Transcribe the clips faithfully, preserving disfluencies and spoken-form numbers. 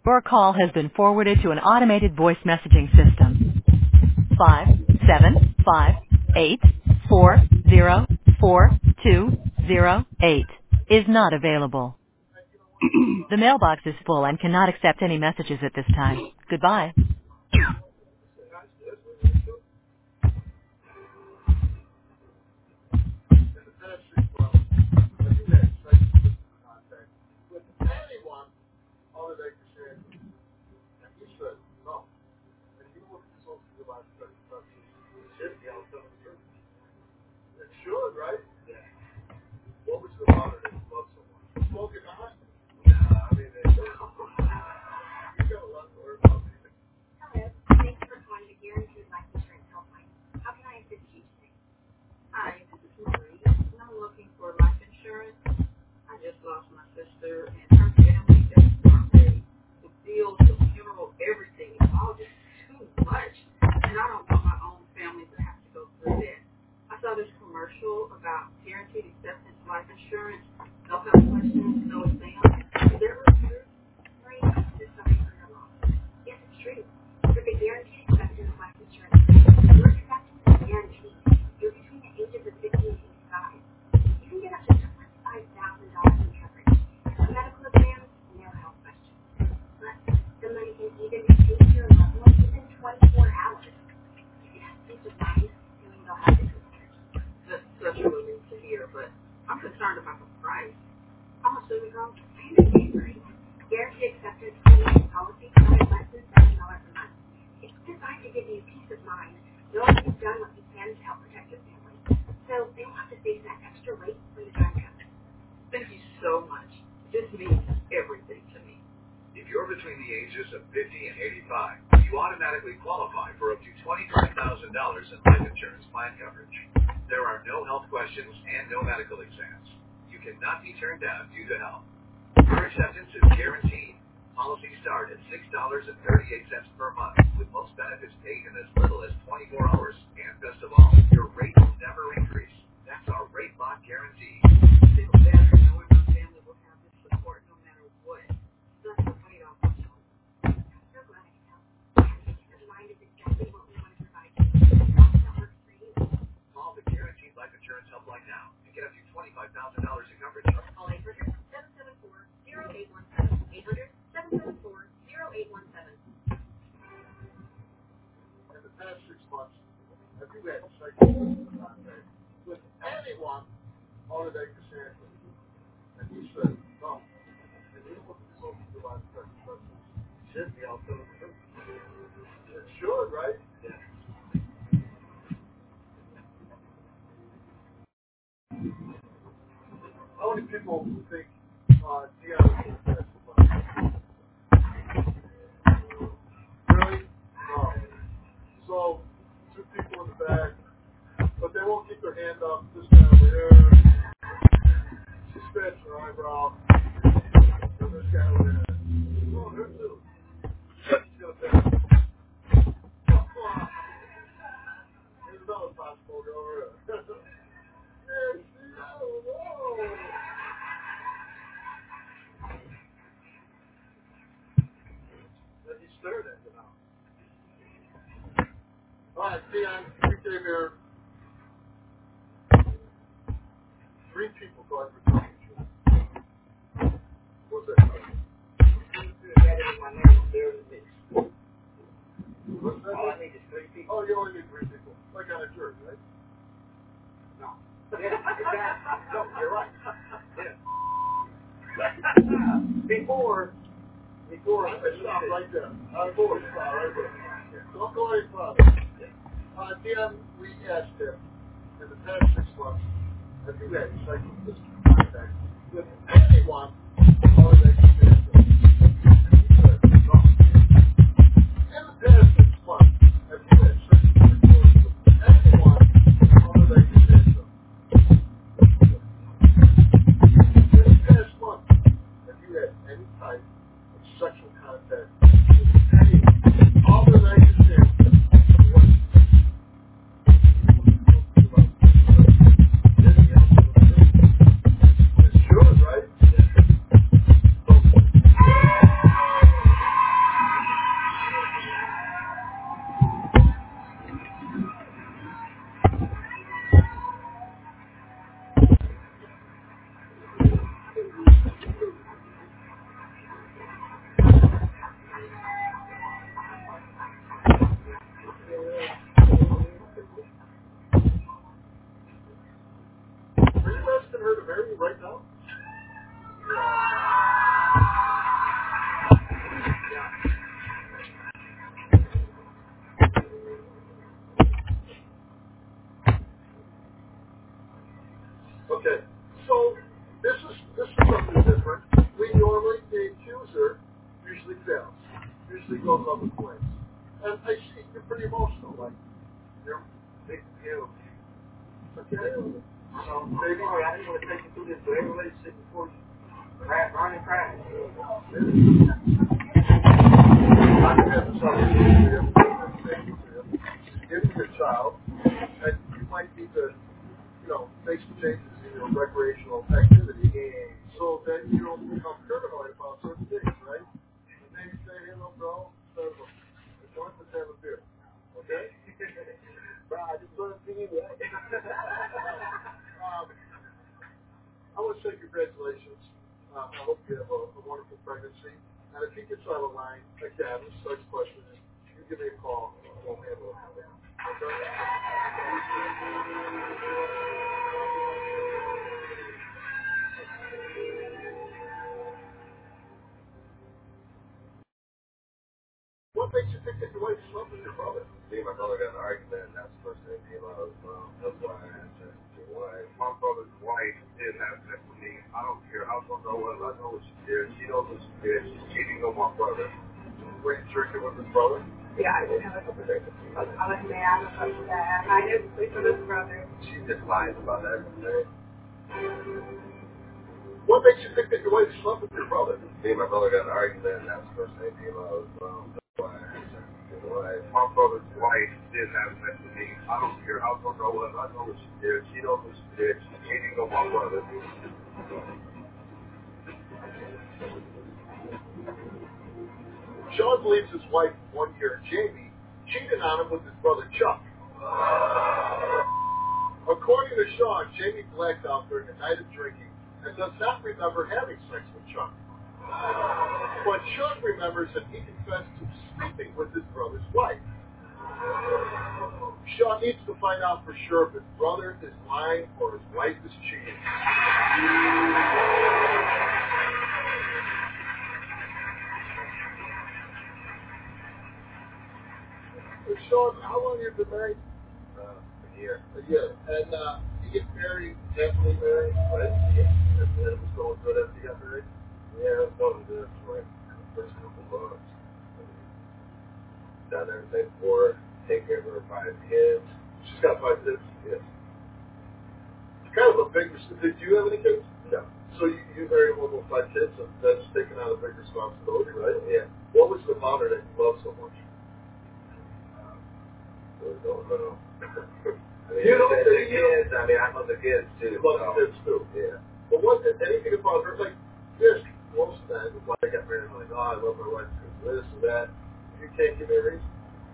Your call has been forwarded to an automated voice messaging system. Five seven five eight four zero four two zero eight is not available. The mailbox is full and cannot accept any messages at this time. Goodbye. Hi, this is Marie, and I'm looking for life insurance. I just lost my sister, and her family just aren't ready. The bills, the funeral, everything, it's all just too much. And I don't want my own family to have to go through that. I saw this commercial about guaranteed acceptance life insurance. No health questions, no exam. Is that really true? Marie, I'm just sorry for your loss. Yes, it's true. With the guaranteed acceptance life insurance, your acceptance is guaranteed. You're between the ages of fifty and eighty-five. You can get up to twenty-five thousand dollars in coverage. Medical exams, no health questions. But the money can even be paid to your loved ones within twenty-four hours. If you have peace of mind, knowing they'll have this coverage. That's such a relief to hear, but I'm concerned about the price. How much does it cost? I understand, Marie. Guaranteed acceptance policy costs less than seven dollars a month. It's designed to give you peace of mind, knowing you've done what you can to help protect your family. So they don't have to face that extra weight when the time comes. Thank you so much. This means everything to me. If you're between the ages of fifty and eighty-five, you automatically qualify for up to twenty-five thousand dollars in life insurance plan coverage. There are no health questions and no medical exams. You cannot be turned down due to health. Your acceptance is guaranteed. Policies start at six dollars and thirty-eight cents per month, with most benefits paid in as little as twenty-four hours. And best of all, your rate will never increase. That's our rate lock guarantee. Feel better knowing my family will have this support no matter what. Nothing to wait on. I'm so glad I can help. Peace of mind is exactly what we want to provide you. That works for you. Call the Guaranteed Life Insurance Helpline now and get up to twenty-five thousand dollars in coverage. Call eight hundred, seven seven four, zero eight one seven. eight hundred, seven seven four, zero eight one seven. In the past six months, have you had psychiatric contact with anyone other than Cassandra? And you said, no. And you look at social device practice. Should be out there. It should, right? Yeah. How many people think uh, Dion is the best? Really? No. So, two people in the back, but they won't keep their hand up. This guy over here, she scratched her eyebrow. And this guy over there, oh, her too. She's gonna pay. There's another possibility over here. There she is. Whoa. Then he stared at you now. All right, Dion, you came here. Three people thought you were talking to you. What's that? What's that? All I need is three people. Oh, you only need three people. Like on a jury, right? No. Yeah, exactly. No, you're right. Yeah. Before, before, I stop right there. On board, stop right there. Don't go any further. Uh, Dan, we asked him, in the past six months, have you had psychiatric contact with anyone other than Cassandra? And he said, no. In the past six months, have you had psychiatric contact with anyone other than Cassandra? In the past month, have you had any type of sexual contact with anyone other than Cassandra? Sure, right? Okay, so this is this is something different. We normally, the accuser usually fails, usually goes up in flames. And I see you're pretty emotional, like, you're big deal. Okay. So, baby, I didn't want to take you through this great relationship before you crash, run and crash. I can have this opportunity to give you your child, and you might need to, you know, make some changes in your recreational activity so that you don't become paranoid about certain things, right? And maybe say, hey, little girl, instead of a joint, let's have a beer. Okay? Bro, I just want to see you, right? um, I want to say congratulations. Uh, I hope you have a, a wonderful pregnancy. And if he gets out of line, again, such questions, you give me a call. We'll handle it. Okay? What makes you think that your wife slept with your brother? Me and my brother got in an argument, and that's the first thing that came out of his mouth. That's why I asked her your wife. My brother's wife did have sex with me. I don't care how drunk I was. I know what she did. She knows what she did. She's cheating on my brother. Were you drinking with his brother? Yeah, I did have a couple drinks. I was mad about that. I didn't sleep with his brother. She just lies about everything. What makes you think that your wife slept with your brother? Me and my brother got in an argument, and that's the first thing that came out of his mouth. That's why I asked her your wife. My brother's wife did have sex with me. I don't care how drunk I was. I know what she did. She knows what she did. She's cheating on my brother. Sean believes his wife, one year Jamie, cheated on him with his brother Chuck. According to Sean, Jamie blacked out during a night of drinking and does not remember having sex with Chuck. But Chuck remembers that he confessed to sleeping with his brother's wife. Sean needs to find out for sure if his brother is lying or his wife is cheating. Sean, how long have you been married? Uh, a year. A year. And uh, you get married, happily married, right? Yeah. And, and it was going good after you got married? Yeah, it was going good for like the first couple months. I mean, done everything for her, take care of her five kids. She's got five kids? Yes. It's kind of a big, did you have any kids? No. So you, you married a woman with five kids, and that's taking on a big responsibility, right? Yeah. What was it about her that you love so much? I don't know. I mean, You know, the, the, the kids, I mean, I love the kids too. You love so. the kids too. Yeah. But what, anything about her, like, this, most men, when I got married, I'm like, oh, I love my wife because this and that. You can't give me a reason.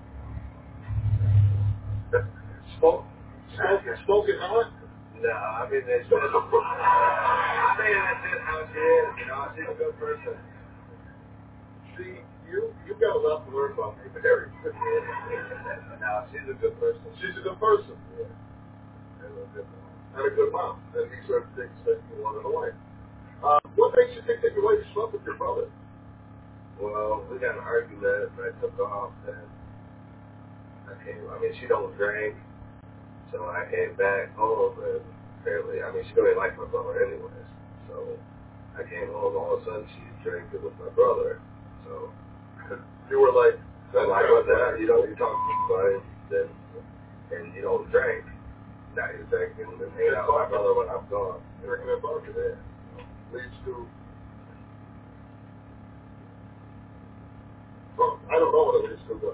Smoke? Smoke, smoking hot? No, I mean, it's just, I mean, it's just how she is, you know, she's a good person. See, you, you've got a lot to learn about me, but Harry. No, she's a good person. She's a good person. Yeah. And a good mom. And a good mom. And these are things that you want in a wife. Uh, what makes you think that your wife slept with your brother? Well, we got an argument, and I took off, and I came, I mean, she don't drink, so I came back home, and apparently, I mean, she really liked my brother anyways, so I came home, all of a sudden, she's drinking with my brother, so you were like, that's like, what the hell, you know, you talk to somebody, then, and you don't drink, now you're drinking, and hanging out with my brother when I'm gone. Drinking that vodka there leads to, well, I don't know what it leads to, but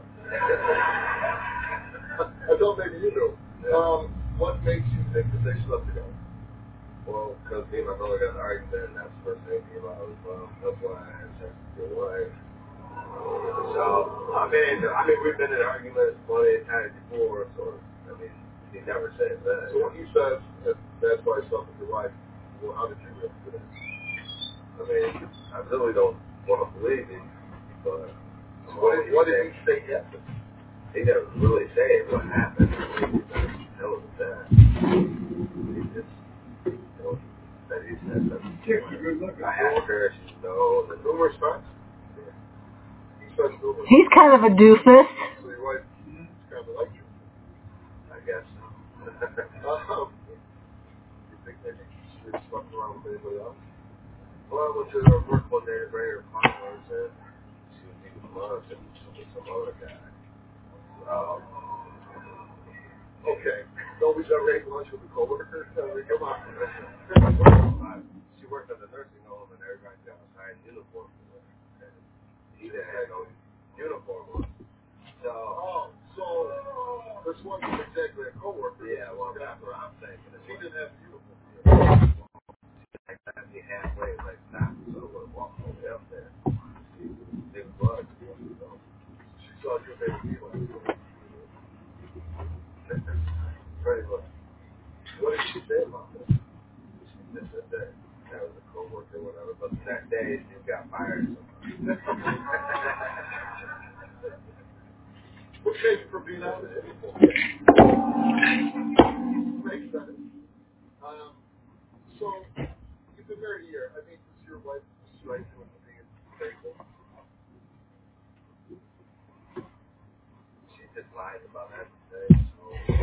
I thought maybe you do. Um, what makes you think that they slept together? Well, because me and my brother got in an argument, and that's the first thing that came out of his mouth. That's why I had sex with your wife. So, I mean, I mean, we've been in arguments plenty of times before, so, I mean, he never says that. So when he says that that's why I slept with your wife, well, how did you react to that? I mean, I really don't want to believe him, but... What did, what did he say happened? He didn't really say what happened. He didn't tell us that. He just told that he said that. I asked her, she said no. The numerous times? Yeah. He says numerous. He's kind of a doofus. So your wife kind of liked you. I guess so. um, you think maybe you just fucking around with anybody else? Well, I went to her work one day, bring her flowers, and she was eating lunch and with some other guy. Um, okay. Nobody's ever ate lunch with a coworker? I mean, come on. She worked at the nursing home, and everybody got assigned uniforms. And he didn't have no uniform on. So, oh, so this wasn't exactly a coworker. Yeah, well, that's what I'm thinking. She didn't have a uniform. Like that, he halfway, like that. So I would have walked all the way up there. It was. So she saw your baby. Very good. What did she say about this? She just said that that was a coworker or whatever, but that day she got fired. We'll change from being honest to people. Makes sense. Um, so, you've been married a year. I mean, is your wife straight with being faithful? She just lied about that today, so.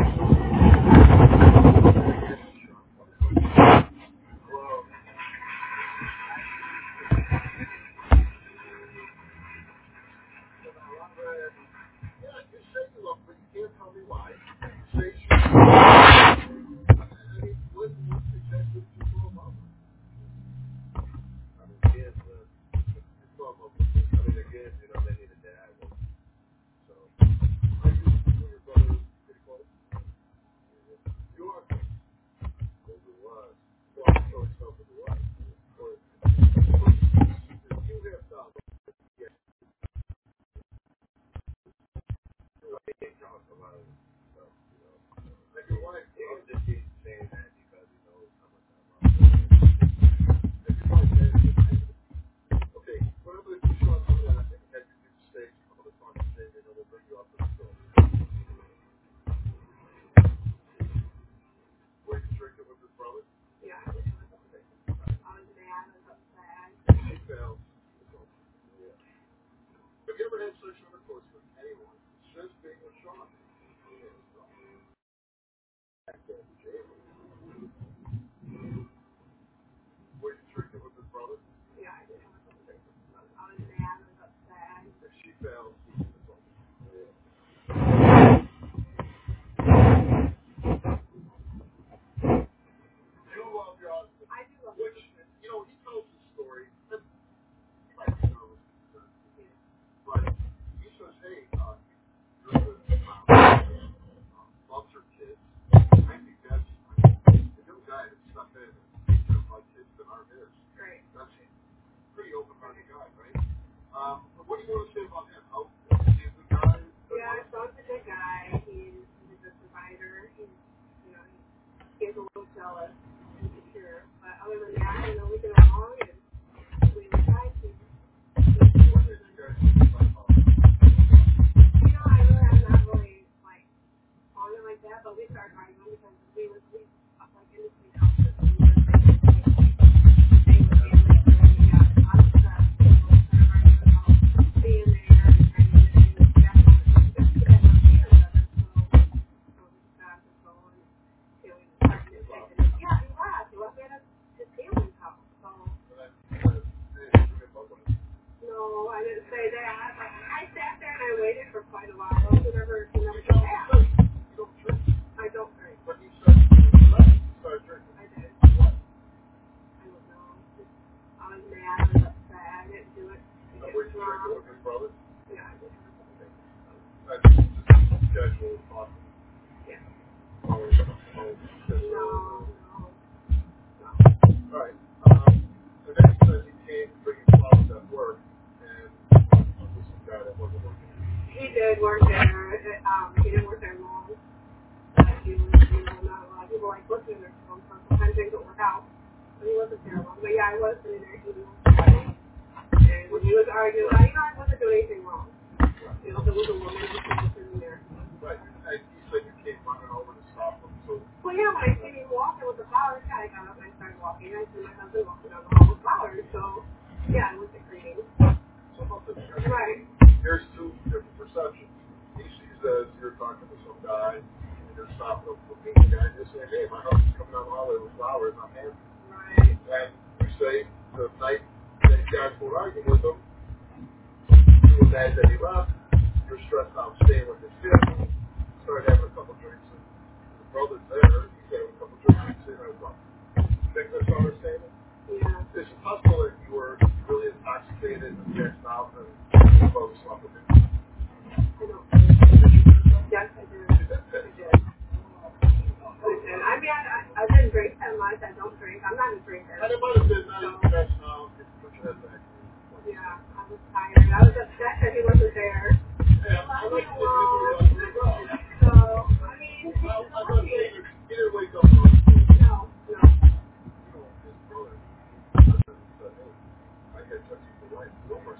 Well, yeah, you say you love, but you can't tell me why. You say she. I mean, what, what's exactly what you feel about her? I mean, kids, uh, you feel about her. I mean, the kids, you know, they need a dad. So, are you and your brother pretty close? You are close. Well, we was. Well, I'm sure it's something we was. Or, if you have done, yeah, you're right. You can't tell us about it. So, you know. Like your wife, you know, just keep saying that because he knows how much I love her. If your wife says it, okay, what I'm going to do, Sean, I'm going to have you do the stage. I'm going to talk to David, and then we'll bring you up to the show. Were you drinking with his brother? Yeah, I was mad, I was upset. She fell. Yeah. Have you ever had sexual intercourse with anyone since being with Sean? Were you drinking with his brother? Yeah, I did. I was mad, I was upset. If she fell, yeah. You love your husband. I do love Which, you know, he tells his story. And he might be nervous. But he says, hey, uh, you're a good mom. Uh, loves her kids. I think that's, I mean, the new guy that's stuck in and takes care of my kids that aren't his. Great. That's a pretty open-minded guy, right? Um, but what do you want to say about him? How, is he a good guy? Yeah, Sean's a good guy. He's, he's a good provider. He's, you know, he, he's a little jealous and insecure. But other than that, you know, we get along and we try to. What is the guy talking about? You know, I really, I'm not really, like, on it like that, but we started arguing because we were, we, like, in between houses. We were thinking, they were family, so we got a lot of stress. So we started arguing about being there and trying to do that. Just to get on the other. So, so we got the phone and, you know, we started to take it. Yeah, he was. He was at his family's house. So, no, I didn't say that. But I sat there and I waited for quite a while. He never, he never came back. I don't drink. But he said, he started drinking. I did. I don't know. Just, I was mad. I was upset. I didn't do it. Uh, It were was you drinking wrong. with his brother? Yeah, I did. I think it's just casual talk. Yeah. Oh, oh, just, No, uh, no. all right. Um, and then he says he came bringing flowers at work, and uh, this is a guy that wasn't working. He did work there. It, um, he didn't work there long. But he was, you know, not a lot of people like listening there. So sometimes things don't work out. But he wasn't there long. But yeah, I was sitting there eating. And when he was arguing, I, you know, I wasn't doing anything wrong. You know, there was a woman who was sitting there. Right. And he said you came running over to stop him, so. Well, yeah, when I seen him walking with the flowers, yeah, I got up and I started walking. I see my husband walking down the hall with flowers, so yeah, I went to greeting. So about this guy. Right. Here's two different perceptions. He sees as you're talking to some guy, and you're stopping him from being a guy, and you're saying, hey, my husband's coming down the hallway with flowers, I'm happy. Right. And you say the night that you guys were arguing with him, you were mad that he left, you're stressed out staying with his kid, started having a couple drinks, and the brother's there, he's having a couple drinks, and I was like, you think that's understandable? Yeah. Is it possible that you were really intoxicated and passed out and your brother slept with him? I don't think. Yes, I do. I did. Listen, I mean, I, I didn't drink that much. I don't drink. I'm not a drinker. And it might have been not even passed out. Put your head back. Yeah, I was tired. I was upset that he wasn't there. Yeah, I like to think you were well. So, I mean, Well, I thought he didn't, he didn't wake up. No, no. You know, his brother said, hey, I got touched with the wife. No more.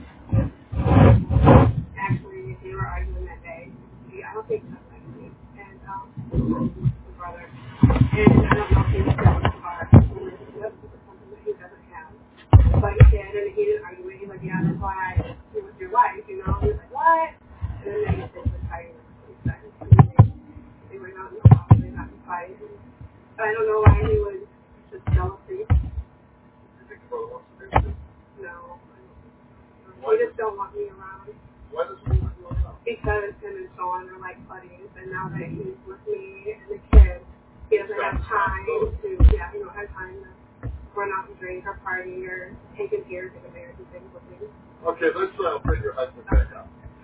Actually, they were arguing that day. He, I don't think so, actually. And, um, the brother. And I don't know if he was selling the car. That's something that he doesn't have. But he said, and he didn't argue with me. He's like, yeah, that's why I was with your wife, you know? He was like, what? And then they just was fighting. They went out in the house, they got in a fight. But I don't know why he was just jealousy. You think the brother wants to do this? No. He just don't want me around. Why does he want you around? Because him and Sean are like buddies, and now that he's with me and the kids, he doesn't have time to, yeah, he don't have time to run out and drink or party or take his ears to the marriage and things with me. Okay, let's uh, bring your husband back up.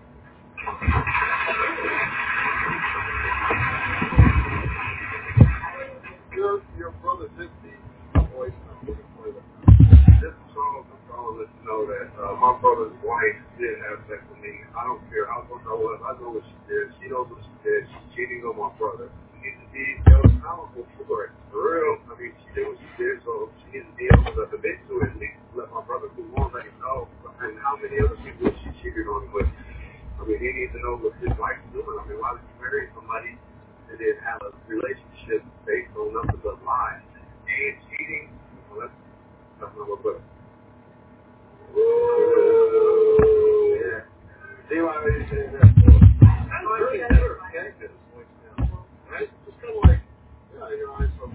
Your, your brother did the voice number for the This song, I'm calling to let you know that uh, my brother's wife did have sex with me. I don't care how much I was. I know what she did. She knows what she did. She's cheating on my brother. She needs to be held accountable for it. For real. I mean, she did what she did, so she needs to be able to admit to it. At least let my brother move on, let him know and how many other people she cheated on him with. I mean, he needs to know what his wife's doing. I mean, why would you marry somebody and then have a relationship based on nothing but lies and cheating? Well, that's, that's not what good. Yeah. See why I didn't say that for? I don't really never get this voice now. Right? Just kind of like, yeah, your eyes are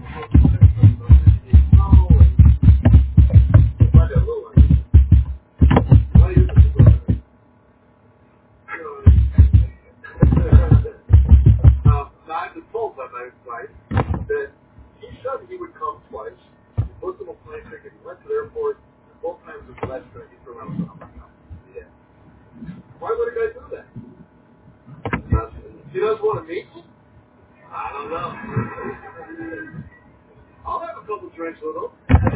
oh, and find that little one. Why is it so bad? Um, I've been told by my wife that he said he would come twice. He booked him a plane ticket. He went to the airport. And both times it was last night. He threw out something. Yeah. Why would a guy do that? He doesn't want to meet you? I don't know. I'll have a couple drinks with him.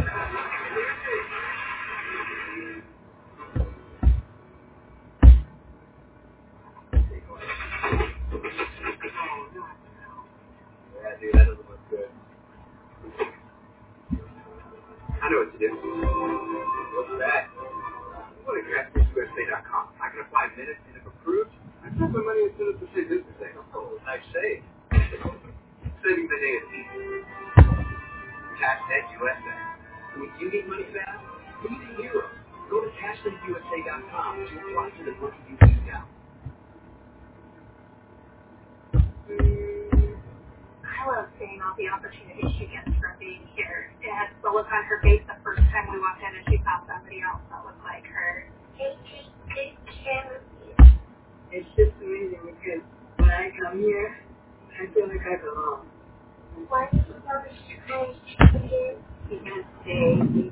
Yeah, dude, that doesn't look good. I know what to do. What's that? Go to Cash U S A dot com. I can apply minutes, and if approved, I put my money into the Pacific Business Bank. Oh, nice save. Saving the day is easy. CashNet U S A. When you need money fast, you need a hero. Go to Cash Net U S A dot com to apply for the money you need now. I love seeing all the opportunities she gets from being here. It had the look on her face the first time we walked in and she saw somebody else that looked like her. Hey, take good care of you. It's just amazing because when I come here, I feel like I belong. Why do you love strange changes? Because they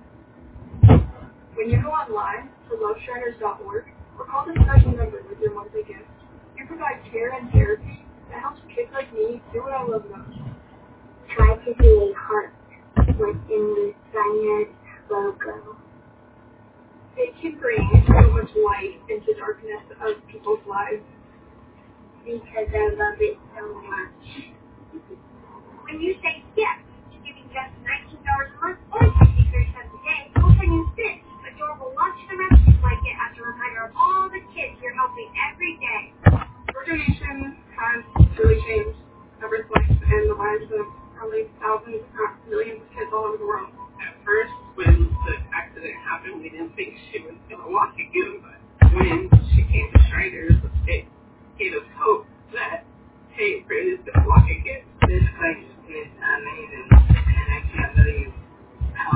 When you go online to love shriners dot org or call the special number with your monthly gift, you provide care and therapy that helps kids like me do what I love most. Try to do a heart within the Cyanide logo. They can bring so much light into darkness of people's lives. Because I love it so much. When you say yes to giving just nineteen dollars a month or sixty-three cents a day, go for new Stitch, a durable lunch to rescue blanket as a reminder of all the kids you're helping every day. Your donation has really changed every life and the lives of probably thousands, if not millions of kids all over the world. At first, when the accident happened, we didn't think she was going to walk again, but when she came to Shriners, it gave us hope that, hey, Britta's going to walk again. This place is amazing, and I can't believe how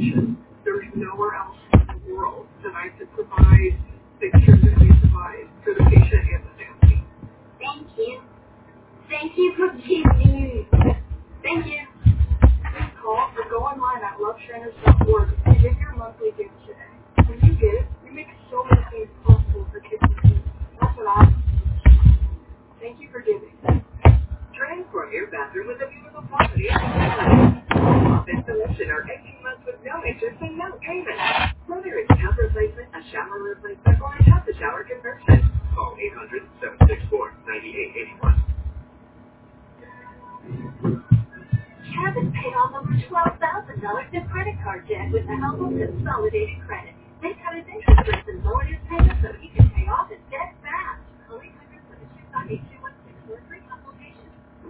attention. There's nowhere else in the world that I could provide the care that we provide for the patient and the family. Thank you. Thank you for keeping me. Thank you. Please call or go online at love trainers dot org to get your monthly gift today. When you give, you make so many things possible for kids and teens. That's what I do. Thank you for giving. Transform your bathroom with a beautiful quality of off installation or eighteen months with no interest and no payment. Whether it's tub replacement, a shower replacement, or a tub to shower conversion, call eight hundred, seven six four, nine eight eight one. Cabot paid off over twelve thousand dollars in credit card debt with the help of Consolidated Credit. They cut his interest rates and lowered his payments so he could pay off his debt fast. Call eight hundred, seven two five, eight two one six for a free consultation.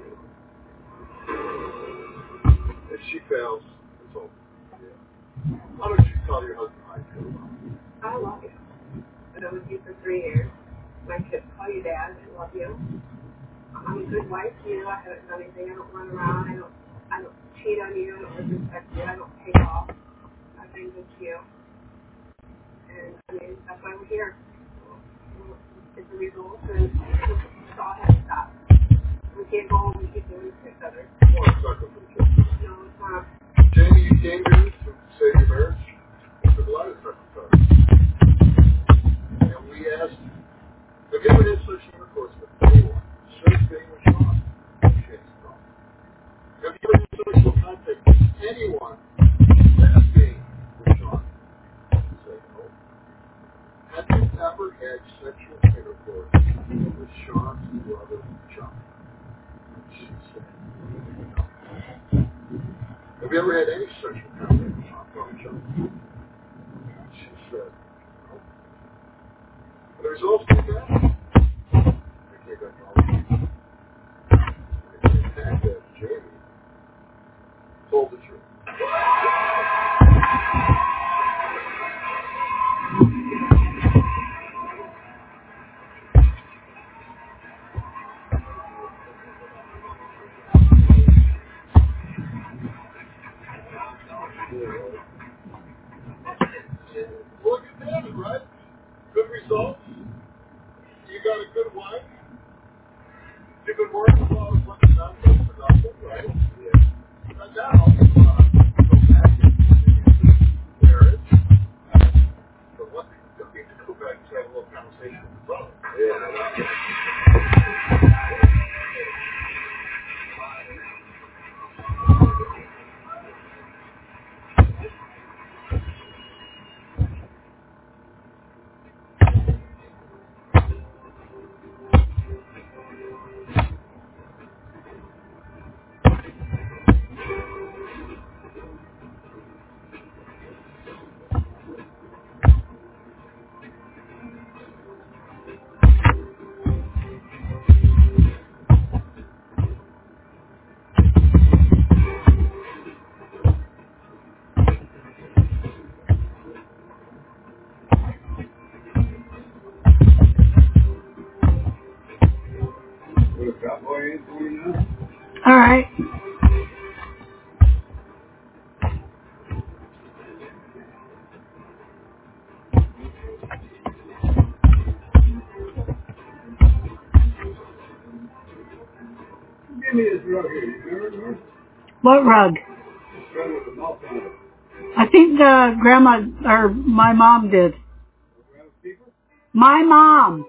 If she fails, it's over. Yeah. How did you tell your husband how you feel about it? I love you. I've been with you for three years. My kids call you dad. I love you. I'm a good wife to you. I haven't done anything. I don't run around. I don't I don't cheat on you. I don't disrespect you. I don't pay off. I've been good to you. And I mean, that's why we're here. It's a result and it's all has to stop. We can't go home and keep doing this to each other. Well, it's not good for the kids. No, it's not. Jamie, you came here to save your marriage. There's a lot of circumstances. And we asked, have you ever had such intercourse with anyone? Same thing with Sean. She has no. Have you ever had sexual contact with anyone that being with Sean? Say no. Have you ever had sexual intercourse with Sean's brother, John? She said no. Have you ever had any sexual contact with Sean's brother, John? She said no. The results of that? I can't go no. The fact that Jamie told the truth. Well, look at that, right? Good results. You got a good wife. You've been working well as much as not just productive, right? Yeah. And now, uh, go back into marriage. But one thing you need to go back and have a little conversation with your brother. Yeah. All right. Give me this rug here. You remember this? What rug? Rug with the mouth on it. I think the grandma or my mom did. My mom.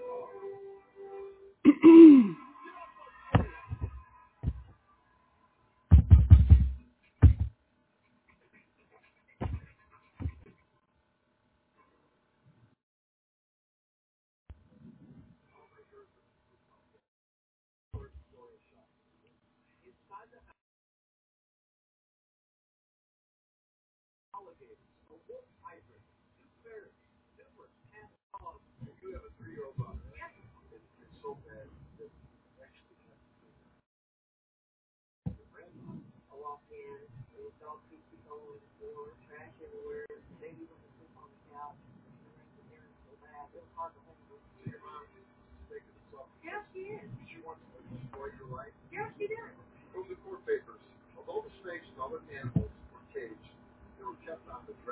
Yeah, she is. She wants to destroy your life. Yeah, she does. From the court papers, although the snakes and other animals were caged, they were kept on the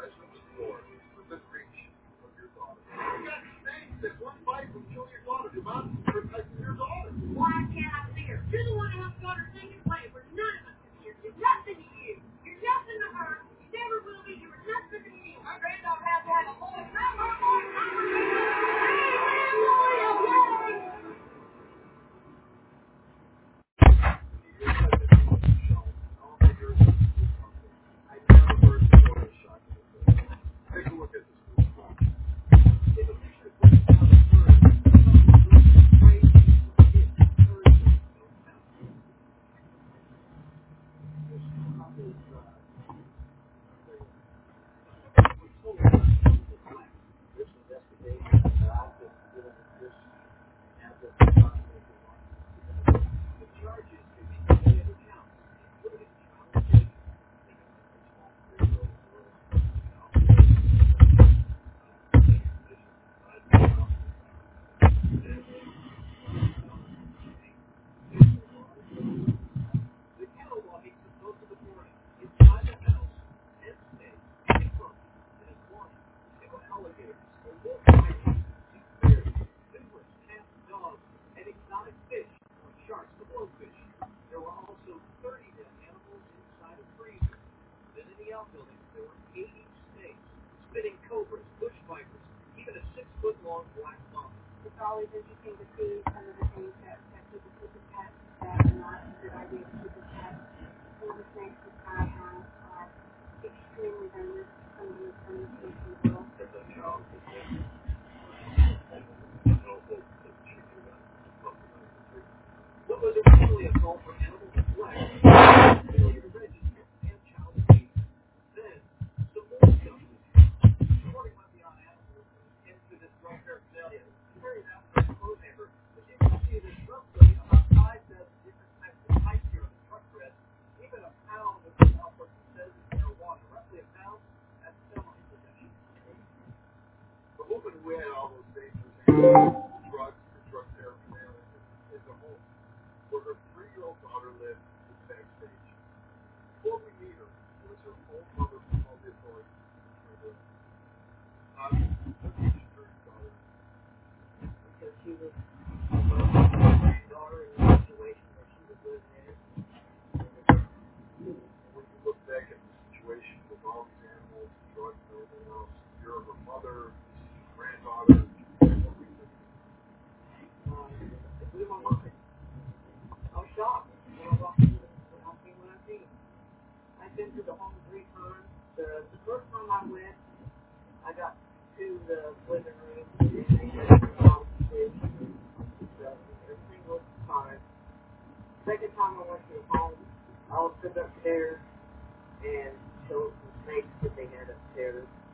killings. There were eighty snakes, spitting cobras, bush vipers, even a six-foot-long black mamba. It's always interesting to see some of the things that, that people keep as pets that are not a good idea to keep as pets. Some of the snakes that I have are extremely venomous. Some of them are from the species world. As a child, it was no hope that she knew that. What was originally a call for animal flesh, failure to register, and child abuse. Then, some more stuff was reporting went beyond animals into this drug paraphernalia. Carried out by a close neighbor, but you can see there's roughly about five dozen different types of types here on the truck bread. Even a pound of the output says it's marijuana. Roughly a pound, that's felony possession. The woman who had all those dangerous drugs and drug paraphernalia in the home, where her three-year-old daughter lived in the backstage. Before we meet her, it was her own mother who called the authorities. Not the teacher's daughter. Because she was a daughter in a situation that she was living in. When you look back at the situation with all these animals, drugs, and everything else, you're her mother, granddaughter, what we do. Um, it blew my mind. I was shocked when I walked in, when I seen what I seen. I've been to the home three times. The, the first time I went, I got to the living room and they said everything everything was fine. Second time I went to the home, I was sitting upstairs and showed some snakes that they had upstairs.